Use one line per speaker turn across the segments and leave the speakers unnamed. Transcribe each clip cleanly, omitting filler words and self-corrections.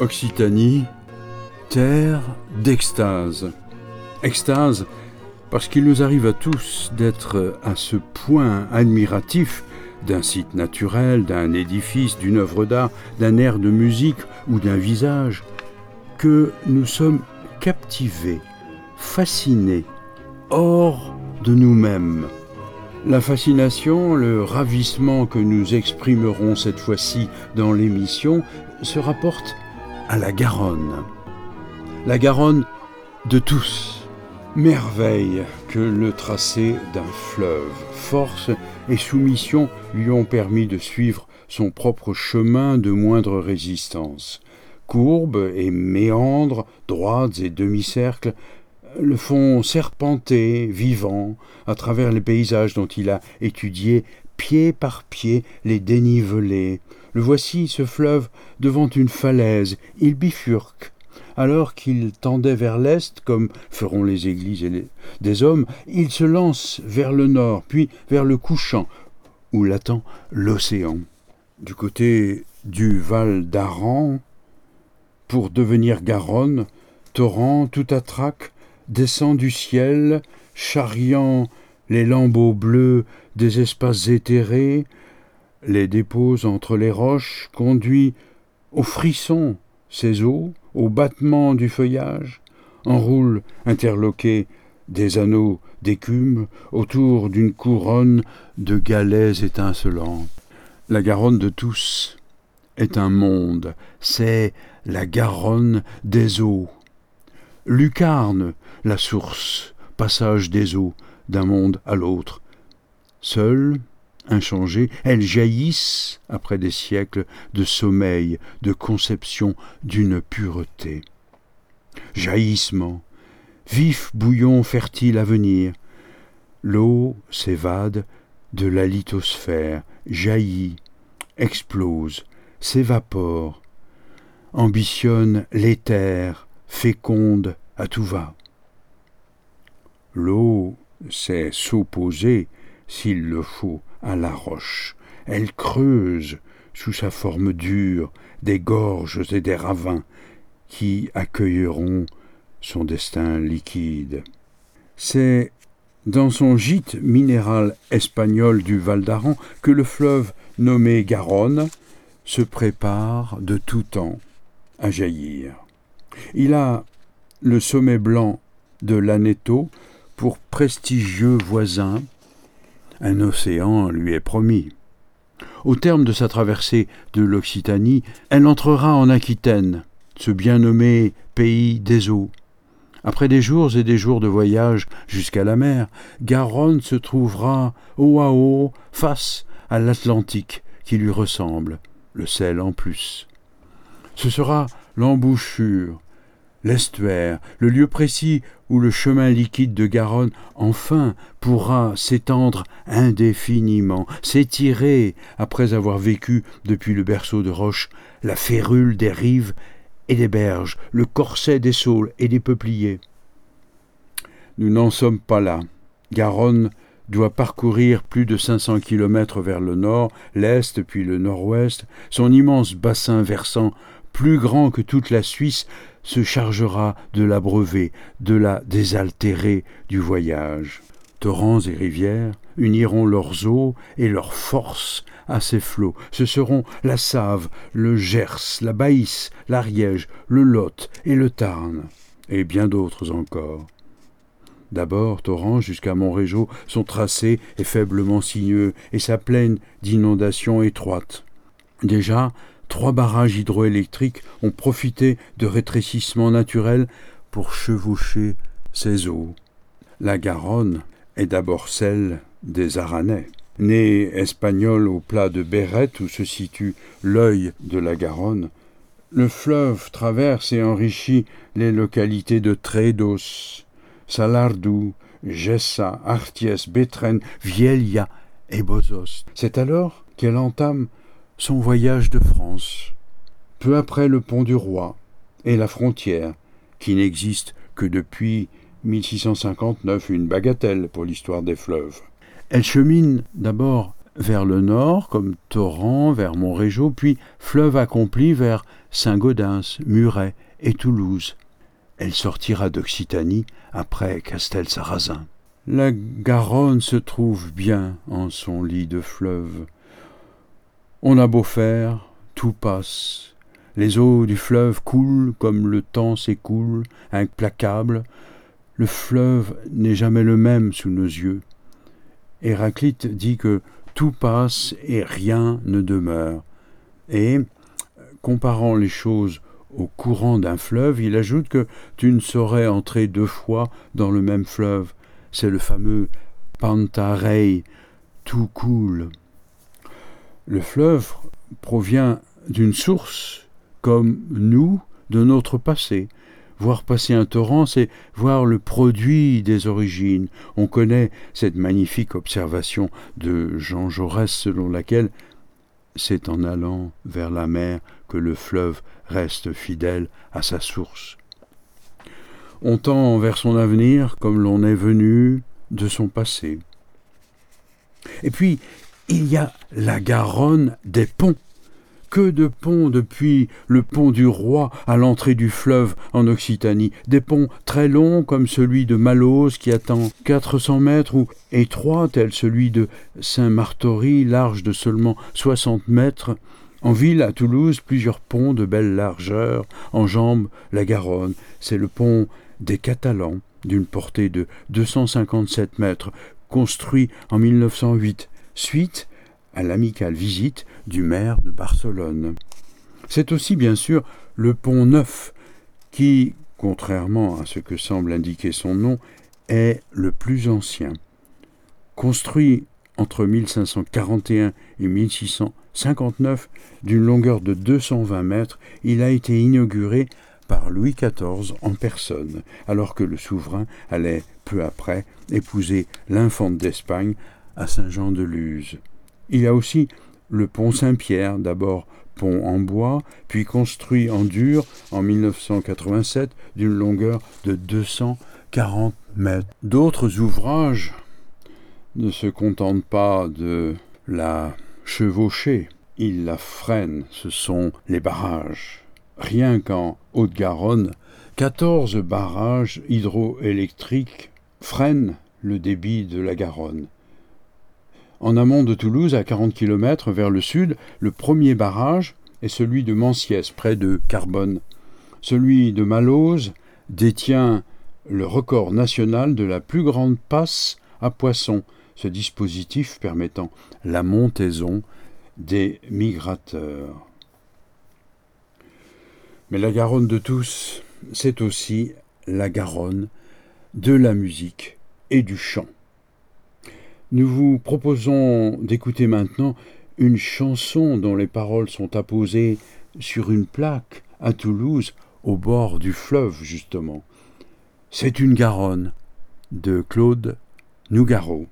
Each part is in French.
Occitanie, terre d'extase. Extase parce qu'il nous arrive à tous d'être à ce point admiratifs d'un site naturel, d'un édifice, d'une œuvre d'art, d'un air de musique ou d'un visage, que nous sommes captivés, fascinés, hors de nous-mêmes. La fascination, le ravissement que nous exprimerons cette fois-ci dans l'émission se rapporte à la Garonne. La Garonne de tous. Merveille que le tracé d'un fleuve. Force et soumission lui ont permis de suivre son propre chemin de moindre résistance. Courbes et méandres, droites et demi-cercles, le font serpenter, vivant, à travers les paysages dont il a étudié pied par pied les dénivelés. Le voici, ce fleuve, devant une falaise, il bifurque. Alors qu'il tendait vers l'est, comme feront les églises et des hommes, il se lance vers le nord, puis vers le couchant, où l'attend l'océan. Du côté du Val d'Aran, pour devenir Garonne, torrent tout à trac, descend du ciel, charriant les lambeaux bleus des espaces éthérés, les dépose entre les roches, conduit au frisson ses eaux, au battement du feuillage, enroule, interloqué, des anneaux d'écume autour d'une couronne de galets étincelants. La Garonne de tous est un monde, c'est la Garonne des eaux. Lucarne, la source, passage des eaux d'un monde à l'autre. Seule, inchangée, elles jaillissent, après des siècles de sommeil, de conception d'une pureté. Jaillissement, vif bouillon fertile à venir. L'eau s'évade de la lithosphère, jaillit, explose, s'évapore, ambitionne l'éther, féconde à tout va. L'eau sait s'opposer, s'il le faut, à la roche. Elle creuse, sous sa forme dure, des gorges et des ravins qui accueilleront son destin liquide. C'est dans son gîte minéral espagnol du Val d'Aran que le fleuve nommé Garonne se prépare de tout temps à jaillir. Il a le sommet blanc de l'Aneto pour prestigieux voisin. Un océan lui est promis. Au terme de sa traversée de l'Occitanie, elle entrera en Aquitaine, ce bien nommé pays des eaux. Après des jours et des jours de voyage jusqu'à la mer, Garonne se trouvera haut à haut face à l'Atlantique qui lui ressemble, le sel en plus. Ce sera l'embouchure, l'estuaire, le lieu précis où le chemin liquide de Garonne enfin pourra s'étendre indéfiniment, s'étirer après avoir vécu depuis le berceau de roche la férule des rives et des berges, le corset des saules et des peupliers. Nous n'en sommes pas là. Garonne doit parcourir plus de 500 kilomètres vers le nord, l'est puis le nord-ouest. Son immense bassin versant, plus grand que toute la Suisse, se chargera de l'abreuver, de la désaltérer du voyage. Torrents et rivières uniront leurs eaux et leurs forces à ces flots. Ce seront la Save, le Gers, la Baïse, l'Ariège, le Lot et le Tarn, et bien d'autres encore. D'abord, torrents jusqu'à Montrégeau, son tracé est faiblement sinueux et sa plaine d'inondations étroite. Déjà, 3 barrages hydroélectriques ont profité de rétrécissements naturels pour chevaucher ces eaux. La Garonne est d'abord celle des Aranais. Né espagnol au plat de Bérette où se situe l'œil de la Garonne, le fleuve traverse et enrichit les localités de Trédos, Salardou, Gessa, Artiès, Bétrène, Vielia et Bozos. C'est alors qu'elle entame son voyage de France, peu après le pont du Roi et la frontière, qui n'existe que depuis 1659, une bagatelle pour l'histoire des fleuves. Elle chemine d'abord vers le nord, comme torrent vers Montrégeau, puis fleuve accompli vers Saint-Gaudens, Muret et Toulouse. Elle sortira d'Occitanie après Castelsarrasin. La Garonne se trouve bien en son lit de fleuve. On a beau faire, tout passe. Les eaux du fleuve coulent comme le temps s'écoule, implacable. Le fleuve n'est jamais le même sous nos yeux. Héraclite dit que tout passe et rien ne demeure. Et, comparant les choses au courant d'un fleuve, il ajoute que tu ne saurais entrer 2 fois dans le même fleuve. C'est le fameux Pantarei, tout coule. Le fleuve provient d'une source, comme nous, de notre passé. Voir passer un torrent, c'est voir le produit des origines. On connaît cette magnifique observation de Jean Jaurès selon laquelle c'est en allant vers la mer que le fleuve reste fidèle à sa source. On tend vers son avenir comme l'on est venu de son passé. Et puis, il y a la Garonne des ponts. Que de ponts depuis le pont du Roi à l'entrée du fleuve en Occitanie. Des ponts très longs comme celui de Malose qui atteint 400 mètres ou étroits tel celui de Saint-Martory, large de seulement 60 mètres. En ville, à Toulouse, plusieurs ponts de belle largeur enjambent la Garonne. C'est le pont des Catalans, d'une portée de 257 mètres, construit en 1908, suite à l'amicale visite du maire de Barcelone. C'est aussi bien sûr le pont Neuf qui, contrairement à ce que semble indiquer son nom, est le plus ancien. Construit entre 1541 et 1659, d'une longueur de 220 mètres, il a été inauguré par Louis XIV en personne, alors que le souverain allait peu après épouser l'infante d'Espagne à Saint-Jean-de-Luz. Il y a aussi le pont Saint-Pierre, d'abord pont en bois, puis construit en dur en 1987 d'une longueur de 240 mètres. D'autres ouvrages ne se contentent pas de la chevaucher, ils la freinent, ce sont les barrages. Rien qu'en Haute-Garonne, 14 barrages hydroélectriques freinent le débit de la Garonne. En amont de Toulouse, à 40 km vers le sud, le premier barrage est celui de Manciès, près de Carbonne. Celui de Malose détient le record national de la plus grande passe à poissons, ce dispositif permettant la montaison des migrateurs. Mais la Garonne de tous, c'est aussi la Garonne de la musique et du chant. Nous vous proposons d'écouter maintenant une chanson dont les paroles sont apposées sur une plaque à Toulouse, au bord du fleuve justement. C'est une Garonne de Claude Nougaro.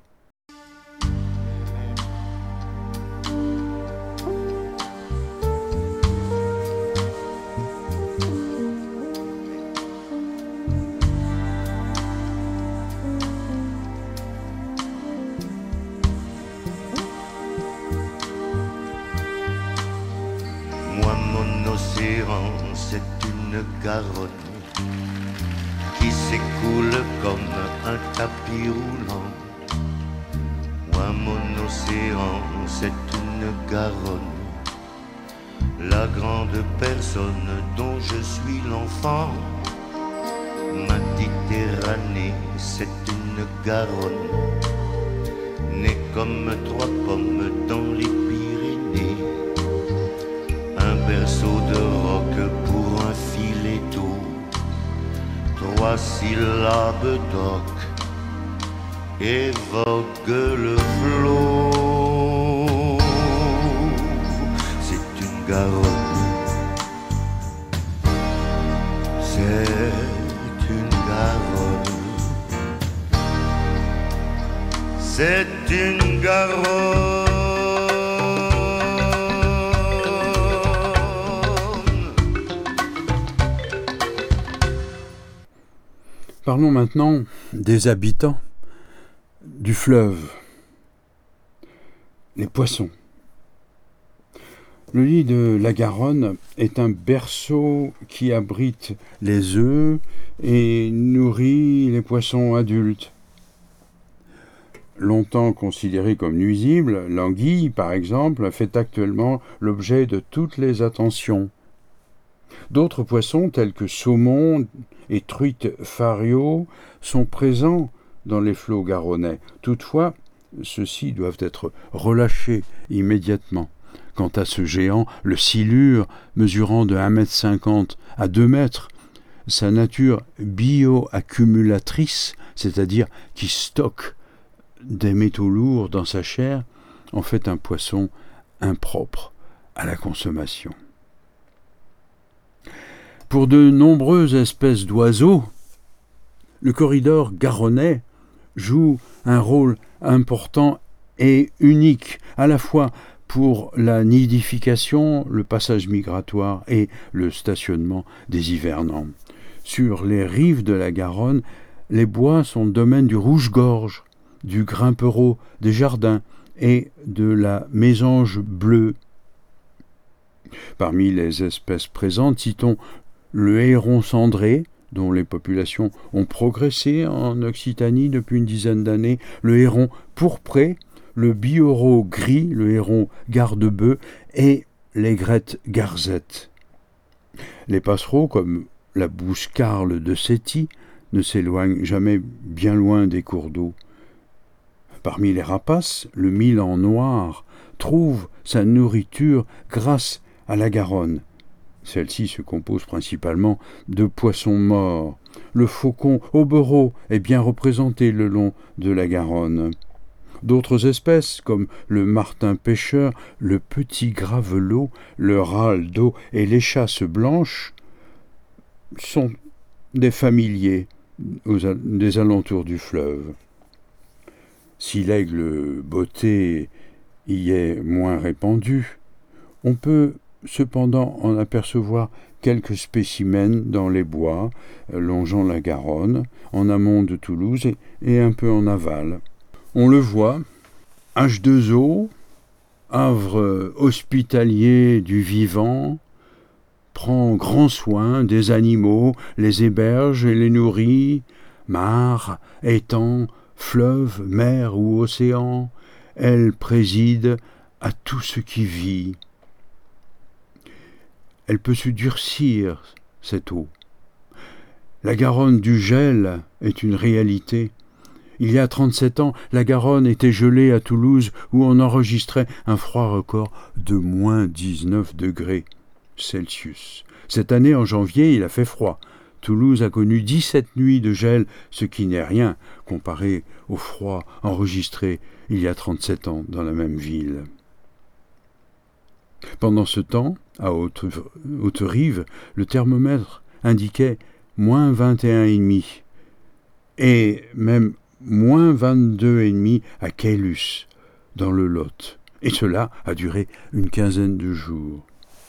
C'est une Garonne qui s'écoule comme un tapis roulant. Moi, mon océan, c'est une Garonne, la grande personne dont je suis l'enfant. Ma Méditerranée, c'est une Garonne, née comme 3 pommes dans les Pyrénées. Un berceau de roc pour un filet d'eau, 3 syllabes d'oc, et vogue le flot. C'est une Garonne, c'est une Garonne, c'est une Garonne.
Parlons maintenant des habitants du fleuve. les poissons. Le lit de la Garonne est un berceau qui abrite les œufs et nourrit les poissons adultes. Longtemps considérée comme nuisible, l'anguille, par exemple, fait actuellement l'objet de toutes les attentions. D'autres poissons, tels que saumon et truites fario, sont présents dans les flots garonnais. Toutefois, ceux-ci doivent être relâchés immédiatement. Quant à ce géant, le silure, mesurant de 1,50 m à 2 mètres, sa nature bioaccumulatrice, c'est-à-dire qui stocke des métaux lourds dans sa chair, en fait un poisson impropre à la consommation. Pour de nombreuses espèces d'oiseaux, le corridor garonnais joue un rôle important et unique, à la fois pour la nidification, le passage migratoire et le stationnement des hivernants. Sur les rives de la Garonne, les bois sont le domaine du rouge-gorge, du grimpereau des jardins et de la mésange bleue. Parmi les espèces présentes, citons le héron cendré, dont les populations ont progressé en Occitanie depuis une dizaine d'années, le héron pourpré, le biorot gris, le héron garde-bœuf et l'aigrette garzette. Les passereaux, comme la bouscarle de Séti, ne s'éloignent jamais bien loin des cours d'eau. Parmi les rapaces, le milan noir trouve sa nourriture grâce à la Garonne. Celle-ci se compose principalement de poissons morts. Le faucon aubereau est bien représenté le long de la Garonne. D'autres espèces, comme le martin pêcheur, le petit gravelot, le râle d'eau et l'échasse blanche, sont des familiers des alentours du fleuve. Si l'aigle botté y est moins répandu, on peut cependant en apercevoir quelques spécimens dans les bois longeant la Garonne, en amont de Toulouse et un peu en aval. On le voit, H2O, havre hospitalier du vivant, prend grand soin des animaux, les héberge et les nourrit, mares, étangs, fleuves, mers ou océans, elle préside à tout ce qui vit. Elle peut se durcir, cette eau. La Garonne du gel est une réalité. Il y a 37 ans, la Garonne était gelée à Toulouse où on enregistrait un froid record de moins 19 degrés Celsius. Cette année, en janvier, il a fait froid. Toulouse a connu 17 nuits de gel, ce qui n'est rien comparé au froid enregistré il y a 37 ans dans la même ville. Pendant ce temps, à Haute-Rive, le thermomètre indiquait moins 21,5 et même moins 22,5 à Caylus, dans le Lot. Et cela a duré une quinzaine de jours.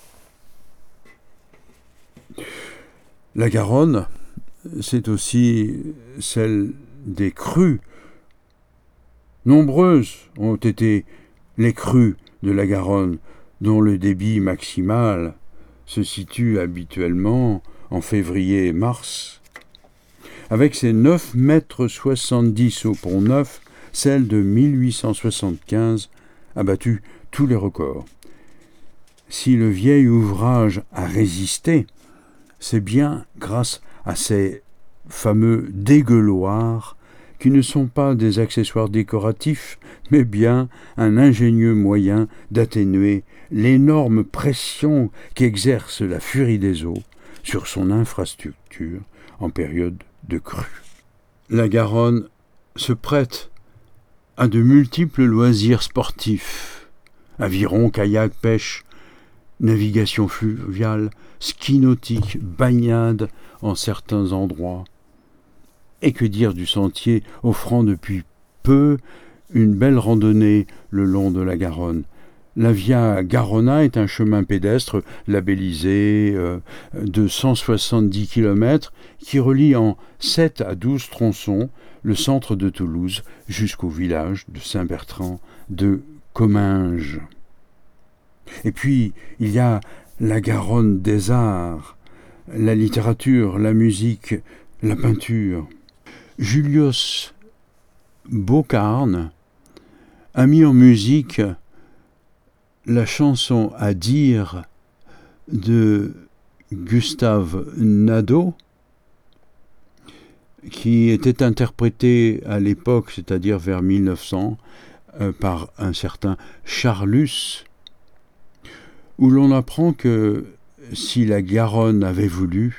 La Garonne, c'est aussi celle des crues. Nombreuses ont été les crues de la Garonne, dont le débit maximal se situe habituellement en février et mars. Avec ses 9,70 m au Pont-Neuf, celle de 1875 a battu tous les records. Si le vieil ouvrage a résisté, c'est bien grâce à ces fameux dégueuloirs qui ne sont pas des accessoires décoratifs, mais bien un ingénieux moyen d'atténuer l'énorme pression qu'exerce la furie des eaux sur son infrastructure en période de crue. La Garonne se prête à de multiples loisirs sportifs, aviron, kayak, pêche, navigation fluviale, ski nautique, baignade en certains endroits. Et que dire du sentier offrant depuis peu une belle randonnée le long de la Garonne. La Via Garonna est un chemin pédestre labellisé de 170 km qui relie en 7 à 12 tronçons le centre de Toulouse jusqu'au village de Saint-Bertrand de Comminges. Et puis, il y a la Garonne des arts, la littérature, la musique, la peinture. Julius Boccarne a mis en musique la chanson à dire de Gustave Nadaud, qui était interprétée à l'époque, c'est-à-dire vers 1900, par un certain Charlus, où l'on apprend que si la Garonne avait voulu,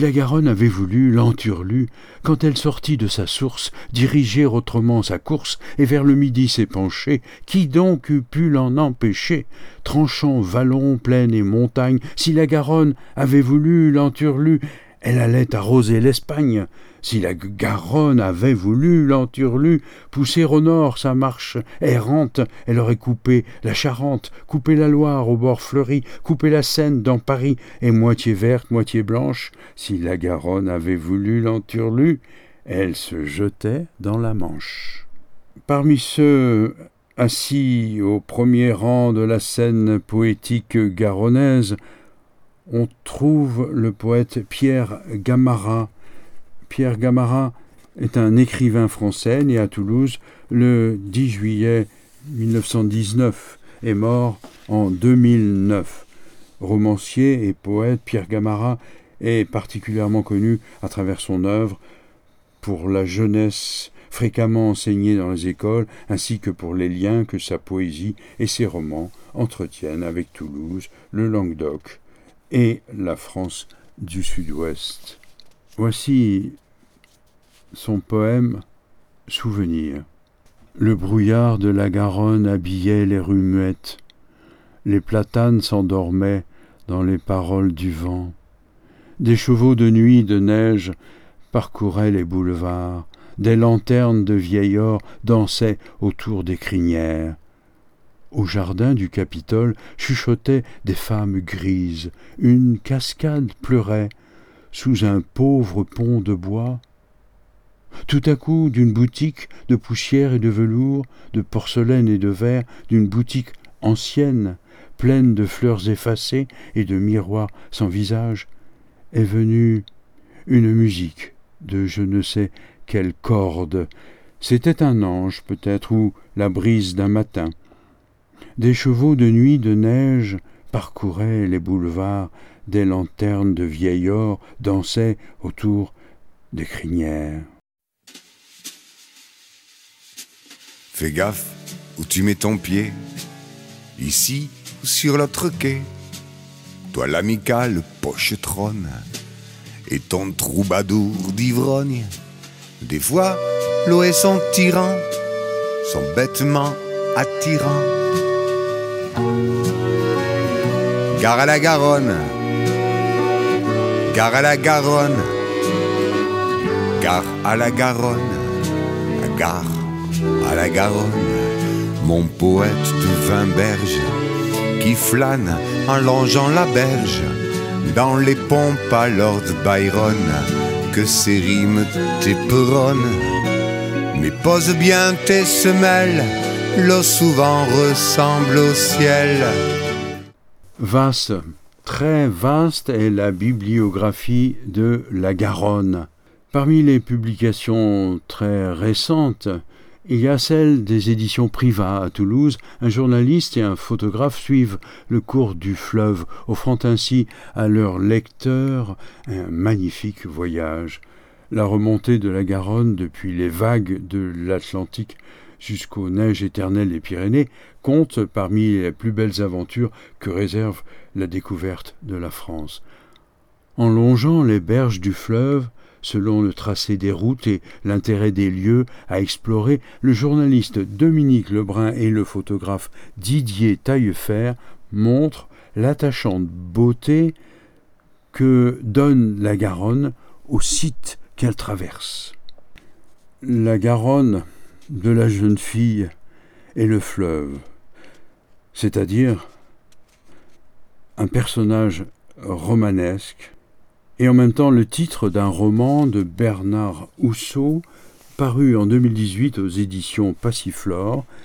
l'Enturlu, quand elle sortit de sa source, diriger autrement sa course, et vers le midi s'épancher, qui donc eût pu l'en empêcher? Tranchant vallons, plaines et montagnes, si la Garonne avait voulu, l'Enturlu, elle allait arroser l'Espagne. Si la Garonne avait voulu, l'Enturlu, pousser au nord sa marche errante, elle aurait coupé la Charente, coupé la Loire au bord fleuri, coupé la Seine dans Paris, et moitié verte, moitié blanche. Si la Garonne avait voulu, l'Enturlu, elle se jetait dans la Manche. Parmi ceux assis au premier rang de la scène poétique garonnaise, on trouve le poète Pierre Gamarra. Pierre Gamarra est un écrivain français né à Toulouse le 10 juillet 1919 et mort en 2009. Romancier et poète, Pierre Gamarra est particulièrement connu à travers son œuvre pour la jeunesse fréquemment enseignée dans les écoles, ainsi que pour les liens que sa poésie et ses romans entretiennent avec Toulouse, le Languedoc et la France du Sud-Ouest. Voici son poème « Souvenir ». Le brouillard de la Garonne habillait les rues muettes. Les platanes s'endormaient dans les paroles du vent. Des chevaux de nuit de neige parcouraient les boulevards. Des lanternes de vieil or dansaient autour des crinières. Au jardin du Capitole chuchotaient des femmes grises. Une cascade pleurait sous un pauvre pont de bois. Tout à coup, d'une boutique de poussière et de velours, de porcelaine et de verre, d'une boutique ancienne, pleine de fleurs effacées et de miroirs sans visage, est venue une musique de je ne sais quelle corde. C'était un ange, peut-être, ou la brise d'un matin. Des chevaux de nuit de neige parcouraient les boulevards, des lanternes de vieil or dansaient autour des crinières.
Fais gaffe où tu mets ton pied, ici ou sur l'autre quai. Toi l'amical pochetronne et ton troubadour d'ivrogne. Des fois, l'eau et son tyran sont bêtement attirants. Gare à la Garonne, gare à la Garonne, gare à la Garonne, la gare à la Garonne, mon poète de Vinberge qui flâne en longeant la berge dans les pompes à Lord Byron, que ces rimes t'éperonnent. Mais pose bien tes semelles, l'eau souvent ressemble au ciel.
Vaste, très vaste est la bibliographie de la Garonne. Parmi les publications très récentes, il y a celle des éditions Privat à Toulouse. Un journaliste et un photographe suivent le cours du fleuve, offrant ainsi à leurs lecteurs un magnifique voyage. La remontée de la Garonne depuis les vagues de l'Atlantique jusqu'aux neiges éternelles des Pyrénées compte parmi les plus belles aventures que réserve la découverte de la France. En longeant les berges du fleuve, selon le tracé des routes et l'intérêt des lieux à explorer, le journaliste Dominique Lebrun et le photographe Didier Taillefer montrent l'attachante beauté que donne la Garonne au site qu'elle traverse. La Garonne de la jeune fille est le fleuve, c'est-à-dire un personnage romanesque, et en même temps le titre d'un roman de Bernard Housseau, paru en 2018 aux éditions Passiflore,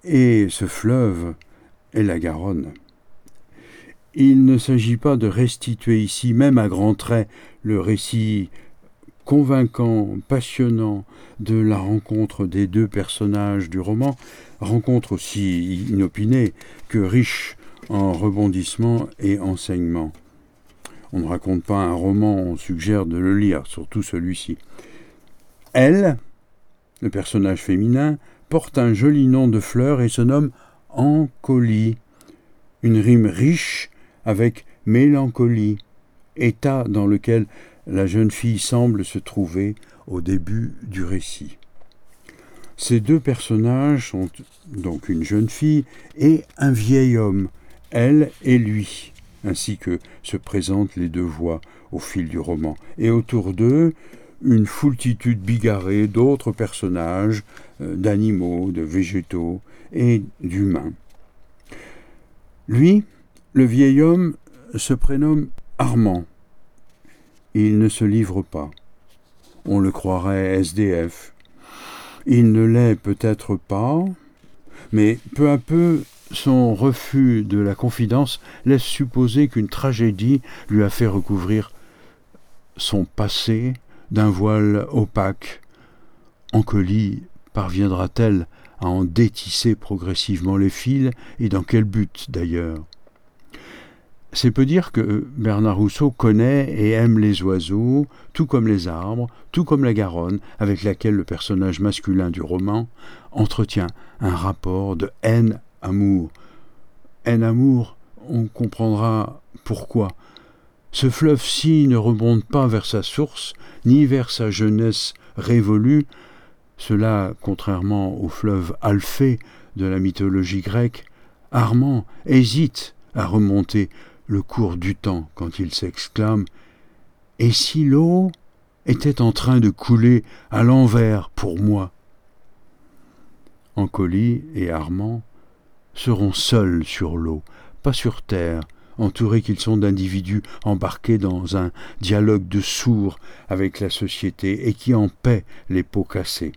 Et ce fleuve est la Garonne. Il ne s'agit pas de restituer ici, même à grands traits, le récit convaincant, passionnant de la rencontre des deux personnages du roman, rencontre aussi inopinée que riche en rebondissements et enseignements. On ne raconte pas un roman, on suggère de le lire, surtout celui-ci. Elle, le personnage féminin, porte un joli nom de fleur et se nomme Ancolie, une rime riche avec mélancolie, état dans lequel la jeune fille semble se trouver au début du récit. Ces deux personnages sont donc une jeune fille et un vieil homme, elle et lui, ainsi que se présentent les deux voix au fil du roman. Et autour d'eux, une foultitude bigarrée d'autres personnages, d'animaux, de végétaux et d'humains. Lui, le vieil homme, se prénomme Armand. Il ne se livre pas. On le croirait SDF. Il ne l'est peut-être pas, mais peu à peu, son refus de la confidence laisse supposer qu'une tragédie lui a fait recouvrir son passé d'un voile opaque. Ancolie parviendra-t-elle à en détisser progressivement les fils, et dans quel but d'ailleurs ? C'est peu dire que Bernard Rousseau connaît et aime les oiseaux, tout comme les arbres, tout comme la Garonne, avec laquelle le personnage masculin du roman entretient un rapport de haine-amour. Haine-amour, on comprendra pourquoi. Ce fleuve-ci ne remonte pas vers sa source, ni vers sa jeunesse révolue. Cela, contrairement au fleuve Alphée de la mythologie grecque, Armand hésite à remonter le cours du temps quand il s'exclame « Et si l'eau était en train de couler à l'envers pour moi ?» Ancolie et Armand seront seuls sur l'eau, pas sur terre, entourés qu'ils sont d'individus embarqués dans un dialogue de sourds avec la société et qui en paient les pots cassés.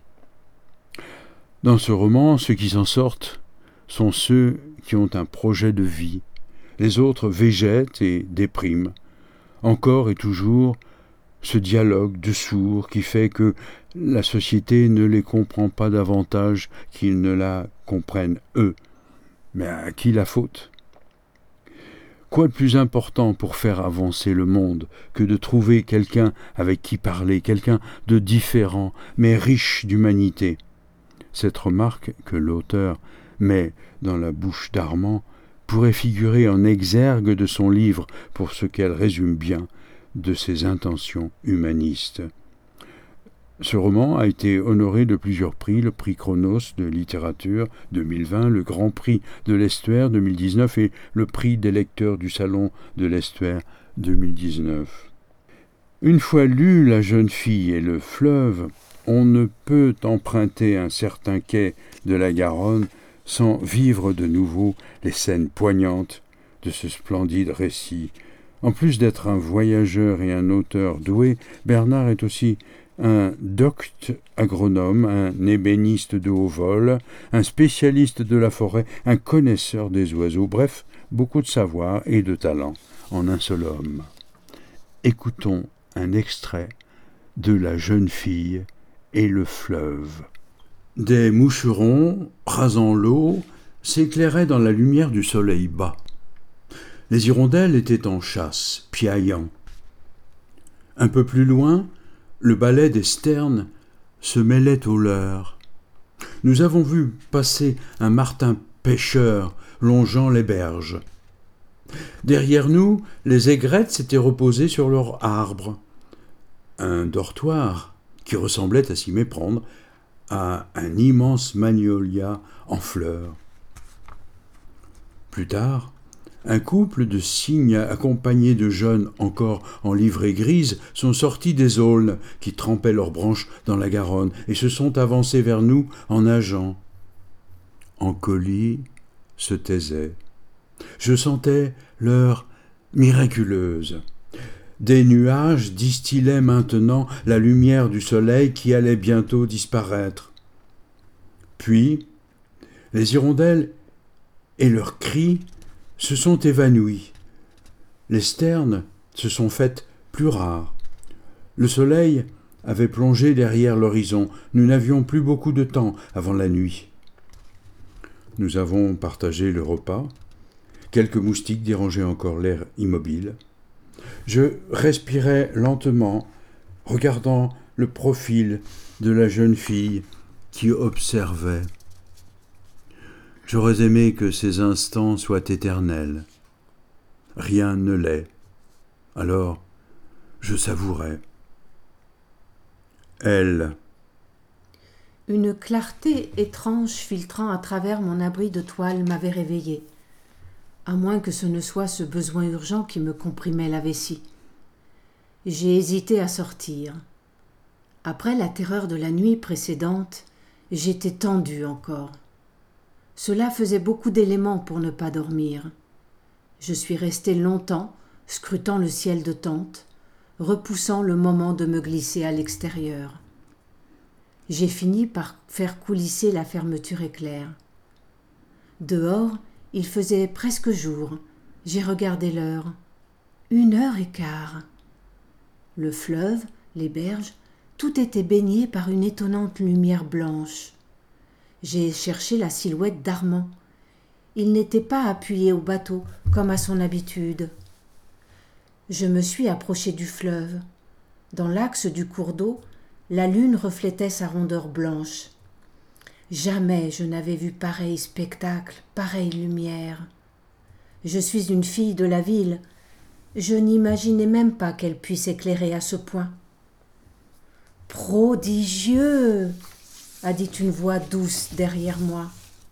Dans ce roman, ceux qui s'en sortent sont ceux qui ont un projet de vie. Les autres végètent et dépriment. Encore et toujours, ce dialogue de sourds qui fait que la société ne les comprend pas davantage qu'ils ne la comprennent eux. Mais à qui la faute ? Quoi de plus important pour faire avancer le monde que de trouver quelqu'un avec qui parler, quelqu'un de différent, mais riche d'humanité ? Cette remarque que l'auteur met dans la bouche d'Armand pourrait figurer en exergue de son livre pour ce qu'elle résume bien de ses intentions humanistes. Ce roman a été honoré de plusieurs prix, le prix Chronos de littérature 2020, le Grand Prix de l'Estuaire 2019 et le prix des lecteurs du Salon de l'Estuaire 2019. Une fois lu La jeune fille et le fleuve, on ne peut emprunter un certain quai de la Garonne sans vivre de nouveau les scènes poignantes de ce splendide récit. En plus d'être un voyageur et un auteur doué, Bernard est aussi un docte agronome, un ébéniste de haut vol, un spécialiste de la forêt, un connaisseur des oiseaux, bref, beaucoup de savoir et de talent en un seul homme. Écoutons un extrait de La jeune fille et le fleuve. Des moucherons, rasant l'eau, s'éclairaient dans la lumière du soleil bas. Les hirondelles étaient en chasse, piaillant. Un peu plus loin, le balai des sternes se mêlait au leur. Nous avons vu passer un martin pêcheur longeant les berges. Derrière nous, les aigrettes s'étaient reposées sur leur arbre. Un dortoir, qui ressemblait à s'y méprendre, à un immense magnolia en fleurs. Plus tard, un couple de cygnes accompagnés de jeunes encore en livrée grise sont sortis des aulnes qui trempaient leurs branches dans la Garonne et se sont avancés vers nous en nageant. Ancolie se taisait. Je sentais l'heure miraculeuse. Des nuages distillaient maintenant la lumière du soleil qui allait bientôt disparaître. Puis, Les hirondelles et leurs cris se sont évanouis. Les sternes se sont faites plus rares. Le soleil avait plongé derrière l'horizon. Nous n'avions plus beaucoup de temps avant la nuit. Nous avons partagé le repas. Quelques moustiques dérangeaient encore l'air immobile. Je respirais lentement, regardant le profil de la jeune fille qui observait. J'aurais aimé que ces instants soient éternels. Rien ne l'est. Alors, je savourais. Elle.
Une clarté étrange filtrant à travers mon abri de toile m'avait réveillée, à moins que ce ne soit ce besoin urgent qui me comprimait la vessie. J'ai hésité à sortir. Après la terreur de la nuit précédente, j'étais tendue encore. Cela faisait beaucoup d'éléments pour ne pas dormir. Je suis restée longtemps, scrutant le ciel de tente, repoussant le moment de me glisser à l'extérieur. J'ai fini par faire coulisser la fermeture éclair. Dehors, il faisait presque jour. J'ai regardé l'heure. 1h15. Le fleuve, les berges, tout était baigné par une étonnante lumière blanche. J'ai cherché la silhouette d'Armand. Il n'était pas appuyé au bateau, comme à son habitude. Je me suis approchée du fleuve. Dans l'axe du cours d'eau, la lune reflétait sa rondeur blanche. Jamais je n'avais vu pareil spectacle, pareille lumière. Je suis une fille de la ville. Je n'imaginais même pas qu'elle puisse éclairer à ce point. « Prodigieux !» a dit une voix douce derrière moi.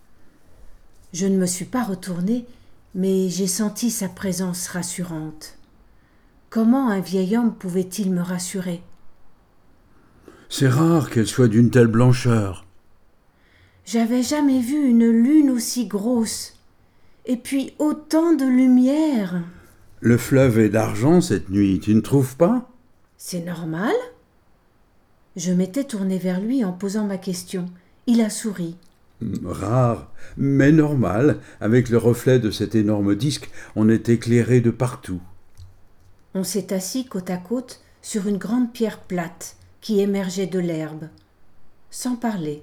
Je ne me suis pas retournée, mais j'ai senti sa présence rassurante. Comment un vieil homme pouvait-il me rassurer ?
C'est rare qu'elle soit d'une telle blancheur.
J'avais jamais vu une lune aussi grosse, et puis autant de lumière.
Le fleuve est d'argent cette nuit, tu ne trouves pas ?
C'est normal ? Je m'étais tournée vers lui en posant ma question. Il a souri.
Rare, mais normal. Avec le reflet de cet énorme disque, on est éclairé de partout.
On s'est assis côte à côte sur une grande pierre plate qui émergeait de l'herbe, sans parler.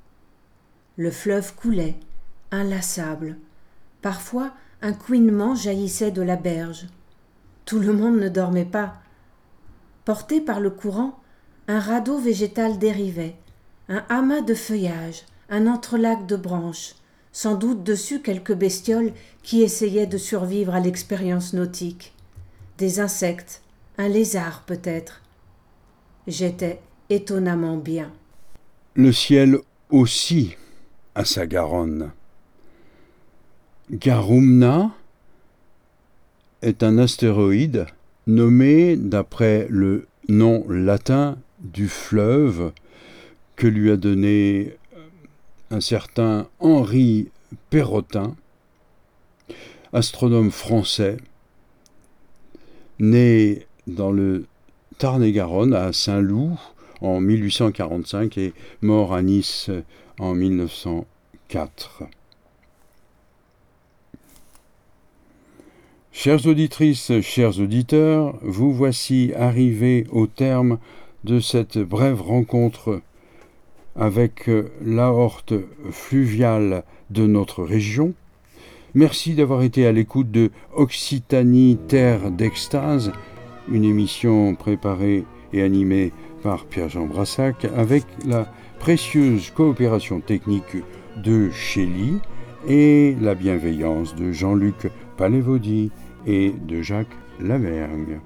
Le fleuve coulait, inlassable. Parfois, un couinement jaillissait de la berge. Tout le monde ne dormait pas. Porté par le courant, un radeau végétal dérivait, un amas de feuillage, un entrelac de branches, sans doute dessus quelques bestioles qui essayaient de survivre à l'expérience nautique. Des insectes, un lézard peut-être. J'étais étonnamment bien.
Le ciel aussi a sa Garonne. Garumna est un astéroïde nommé d'après le nom latin du fleuve que lui a donné un certain Henri Perrotin, astronome français, né dans le Tarn-et-Garonne à Saint-Loup en 1845 et mort à Nice en 1904. Chères auditrices, chers auditeurs, vous voici arrivés au terme de cette brève rencontre avec l'aorte fluviale de notre région. Merci d'avoir été à l'écoute de Occitanie, terre d'extase, une émission préparée et animée par Pierre-Jean Brassac avec la précieuse coopération technique de Chély et la bienveillance de Jean-Luc Palévody et de Jacques Lavergne.